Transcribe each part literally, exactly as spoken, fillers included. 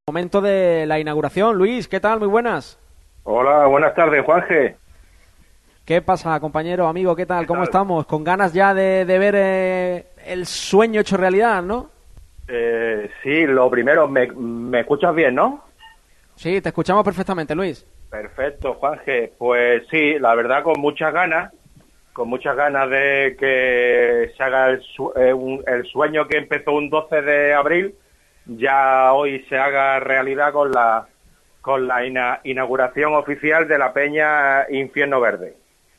Momento de la inauguración. Luis, ¿qué tal? Muy buenas. Hola, buenas tardes, Juanje. ¿Qué pasa, compañero, amigo? ¿Qué tal? ¿Qué ¿Cómo tal? estamos? Con ganas ya de, de ver eh, el sueño hecho realidad, ¿no? Eh, sí, lo primero, me, me escuchas bien, ¿no? Sí, te escuchamos perfectamente, Luis. Perfecto, Juanje. Pues sí, la verdad, con muchas ganas, con muchas ganas de que se haga el, su- eh, un- el sueño que empezó un doce de abril, ya hoy se haga realidad con la con la ina- inauguración oficial de la Peña Infierno Verde.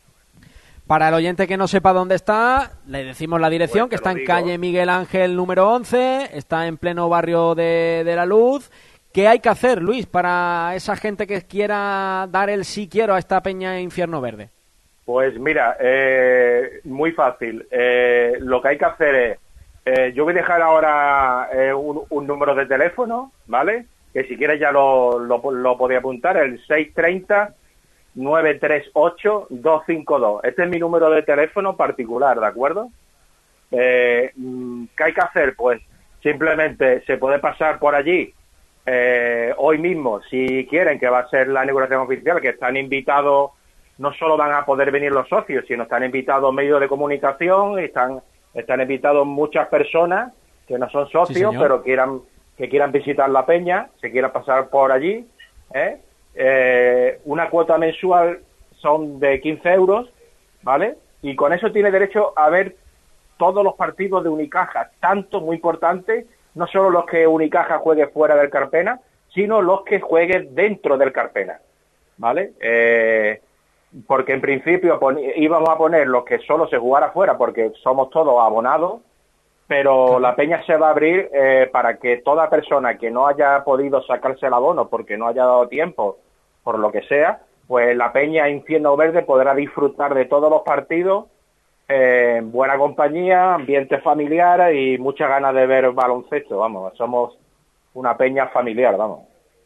Para el oyente que no sepa dónde está, le decimos la dirección, Pues que te lo está en digo. calle Miguel Ángel número once, está en pleno barrio de, de La Luz. ¿Qué hay que hacer, Luis, para esa gente que quiera dar el sí quiero a esta Peña Infierno Verde? Pues mira, eh, muy fácil. Eh, lo que hay que hacer es, eh, yo voy a dejar ahora eh, un, un número de teléfono, ¿vale? Que si quieres ya lo, lo, lo podía apuntar, el seis tres cero, nueve tres ocho, dos cinco dos. Este es mi número de teléfono particular, ¿de acuerdo? Eh, mm, ¿Qué hay que hacer? Pues simplemente se puede pasar por allí eh, hoy mismo, si quieren, que va a ser la inauguración oficial, que están invitados, no solo van a poder venir los socios, sino están invitados medios de comunicación, están, están invitados muchas personas que no son Sí, socios, señor. pero quieran que quieran visitar la peña, se quieran pasar por allí. ¿eh? Eh, una cuota mensual son de quince euros, ¿vale? Y con eso tiene derecho a ver todos los partidos de Unicaja, tanto, muy importante, no solo los que Unicaja juegue fuera del Carpena, sino los que juegue dentro del Carpena, ¿vale? Eh, porque en principio pon- íbamos a poner los que solo se jugara fuera, porque somos todos abonados, pero Claro. la peña se va a abrir eh, para que toda persona que no haya podido sacarse el abono porque no haya dado tiempo, por lo que sea, pues la peña Infierno Verde podrá disfrutar de todos los partidos eh, buena compañía, ambiente familiar y muchas ganas de ver baloncesto, vamos, somos una peña familiar, vamos.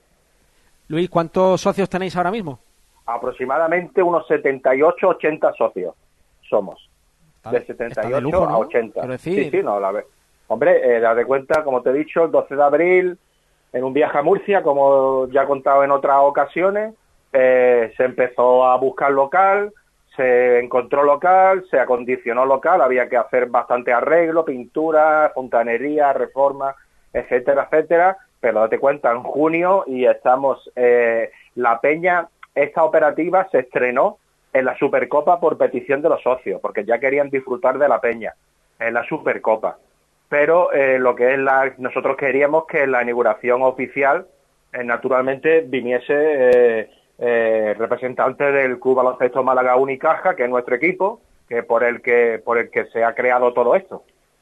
Luis, ¿cuántos socios tenéis ahora mismo? Aproximadamente unos setenta y ocho, ochenta socios somos, Está de de, está de setenta y ocho lujo, a ¿no? ochenta. Quiero Sí, decir, sí, no, la ve. Hombre, eh, dad de cuenta, como te he dicho, el doce de abril, en un viaje a Murcia, como ya he contado en otras ocasiones, eh, se empezó a buscar local, se encontró local, se acondicionó local, había que hacer bastante arreglo, pintura, fontanería, reforma, etcétera, etcétera, pero date cuenta, en junio y estamos, eh, la peña, esta operativa se estrenó en la Supercopa por petición de los socios, porque ya querían disfrutar de la peña en la Supercopa. Pero eh, lo que es la, nosotros queríamos que en la inauguración oficial, eh, naturalmente, viniese eh, eh, representante del Club Baloncesto Málaga Unicaja, que es nuestro equipo, que por el que por el que se ha creado todo esto.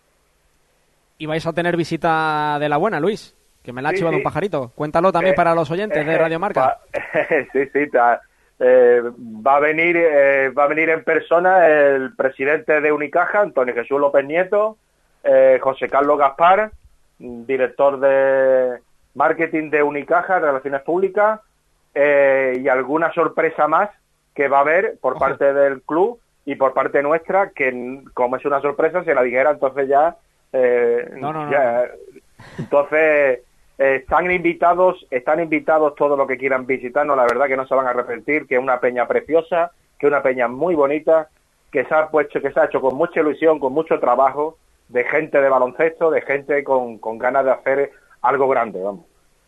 y vais a tener visita de la buena, Luis, que me la ha Sí, chivado un sí. pajarito. Cuéntalo también Eh, para los oyentes de eh, Radio Marca. va, sí, sí, ta- eh, va a venir, eh, va a venir en persona el presidente de Unicaja, Antonio Jesús López Nieto, eh, José Carlos Gaspar, director de marketing de Unicaja, Relaciones Públicas, eh, y alguna sorpresa más que va a haber por Ojo. parte del club y por parte nuestra, que como es una sorpresa, se la dijera, entonces ya, eh, No, no, no, no. ya entonces eh, están invitados, están invitados todos los que quieran visitarnos, la verdad que no se van a arrepentir, que es una peña preciosa, que es una peña muy bonita, que se ha puesto, que se ha hecho con mucha ilusión, con mucho trabajo, de gente de baloncesto, de gente con, con ganas de hacer algo grande, vamos.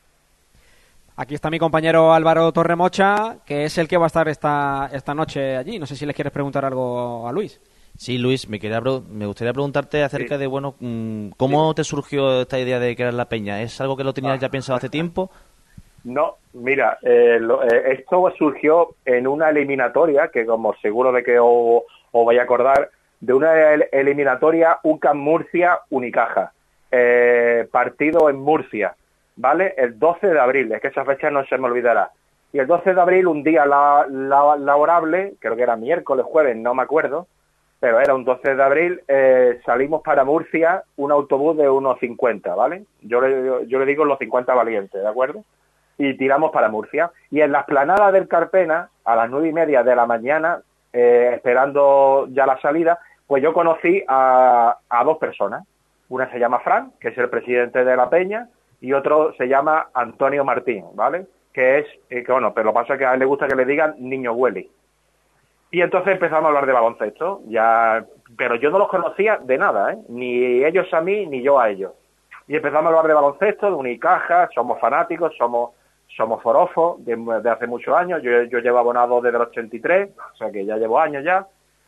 Aquí está mi compañero Álvaro Torremocha, que es el que va a estar esta, esta noche allí. No sé si les quieres preguntar algo a Luis. Sí, Luis, me, quería, pre- me gustaría preguntarte Sí, acerca de, bueno, mm, ¿cómo te surgió esta idea de crear la peña? ¿Es algo que lo tenías ya pensado hace tiempo? no, mira, eh, lo- eh, esto surgió en una eliminatoria, que como seguro de que os, os vais a acordar, de una el- eliminatoria U C A M Murcia Unicaja, eh, partido en Murcia, ¿vale? El doce de abril, es que esa fecha no se me olvidará. Y el doce de abril, un día la, la- laborable, creo que era miércoles, jueves, no me acuerdo, pero era un doce de abril, eh, salimos para Murcia, un autobús de unos cincuenta, ¿vale? Yo le, yo le digo los cincuenta valientes, ¿de acuerdo? Y tiramos para Murcia. Y en la explanada del Carpena, a las nueve y media de la mañana, eh, esperando ya la salida, pues yo conocí a, a dos personas. Una se llama Fran, que es el presidente de la peña, y otro se llama Antonio Martín, ¿vale? Que es, eh, que bueno, pero lo que pasa es que a él le gusta que le digan Niño Willy. Y entonces empezamos a hablar de baloncesto, ya, pero yo no los conocía de nada, ¿eh? Ni ellos a mí, ni yo a ellos. Y empezamos a hablar de baloncesto, de Unicaja, somos fanáticos, somos somos forofos de, de hace muchos años, yo, yo llevo abonado desde el ochenta y tres, o sea que ya llevo años ya.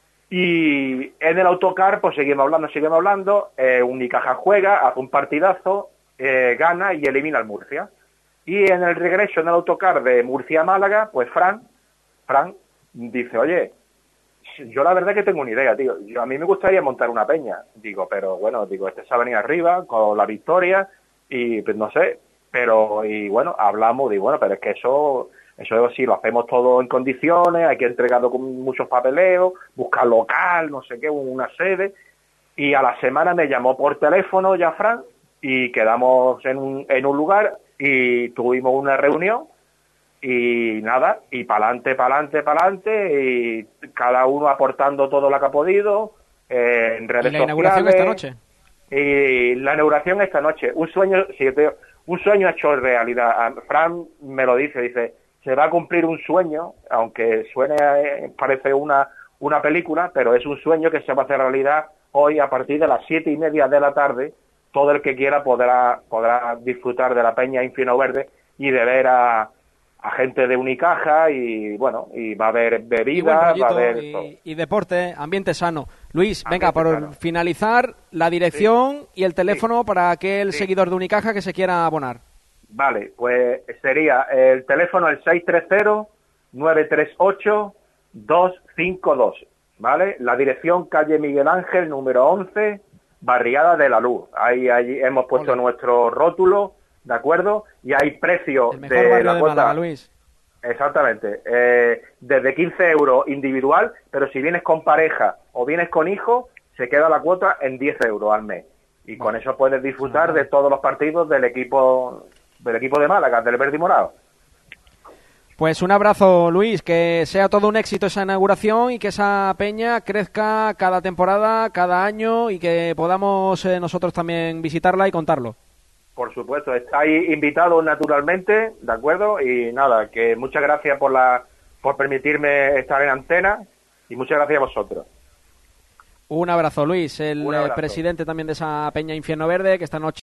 Y en el autocar, pues seguimos hablando, seguimos hablando, eh, Unicaja juega, hace un partidazo, eh, gana y elimina al Murcia. Y en el regreso en el autocar de Murcia a Málaga, pues Fran, Fran dice, oye, yo la verdad que tengo una idea, tío, yo, a mí me gustaría montar una peña. Digo, pero bueno, digo, este se ha venido arriba con la victoria y pues no sé, pero y bueno, hablamos, digo, bueno, pero es que eso, eso sí lo hacemos todo en condiciones, hay que entregarlo con muchos papeleos, buscar local, no sé qué, una sede. Y a la semana me llamó por teléfono ya Fran y quedamos en un, en un lugar y tuvimos una reunión y nada, y pa'lante, pa'lante, pa'lante, y cada uno aportando todo lo que ha podido, eh, en redes ¿Y la sociales. inauguración esta noche? Y la inauguración esta noche, un sueño, sí, te- un sueño hecho realidad. A- Fran me lo dice, dice, se va a cumplir un sueño, aunque suene, eh, parece una, una película, pero es un sueño que se va a hacer realidad hoy a partir de las siete y media de la tarde. Todo el que quiera podrá, podrá disfrutar de la Peña Infierno Verde y de ver a a gente de Unicaja y bueno, y va a haber Y buen bebidas, va a rollito haber y, todo. y deporte, ambiente sano. Luis, venga, Ambiente por sano. finalizar, la dirección y el teléfono para aquel Sí. seguidor de Unicaja que se quiera abonar. Vale, pues sería el teléfono el seis tres cero, nueve tres ocho, dos cinco dos, ¿vale? La dirección calle Miguel Ángel, número once, Barriada de la Luz. Ahí, ahí hemos puesto Ole. nuestro rótulo, ¿de acuerdo? Y hay precio El mejor de barrio la de cuota. Málaga, Luis. Exactamente, eh, desde quince euros individual, pero si vienes con pareja o vienes con hijos, se queda la cuota en diez euros al mes. Y con eso puedes disfrutar de todos los partidos del equipo del equipo de Málaga, del Verde y Morado. Pues un abrazo, Luis, que sea todo un éxito esa inauguración y que esa peña crezca cada temporada, cada año y que podamos eh, nosotros también visitarla y contarlo. Por supuesto, estáis invitados naturalmente, ¿de acuerdo? Y nada, que muchas gracias por la por permitirme estar en antena y muchas gracias a vosotros. Un abrazo, Luis, el Un eh, abrazo. presidente también de esa peña Infierno Verde, que esta noche